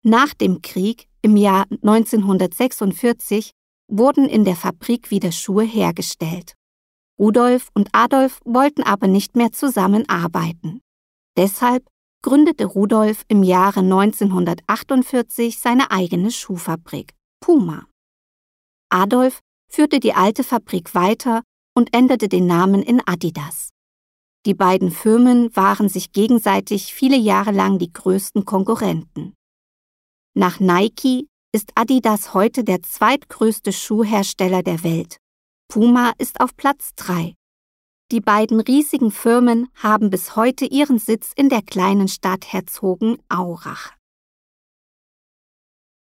Nach dem Krieg im Jahr 1946 wurden in der Fabrik wieder Schuhe hergestellt. Rudolf und Adolf wollten aber nicht mehr zusammenarbeiten. Deshalb gründete Rudolf im Jahre 1948 seine eigene Schuhfabrik, Puma. Adolf führte die alte Fabrik weiter und änderte den Namen in Adidas. Die beiden Firmen waren sich gegenseitig viele Jahre lang die größten Konkurrenten. Nach Nike ist Adidas heute der zweitgrößte Schuhhersteller der Welt. Puma ist auf Platz 3. Die beiden riesigen Firmen haben bis heute ihren Sitz in der kleinen Stadt Herzogenaurach.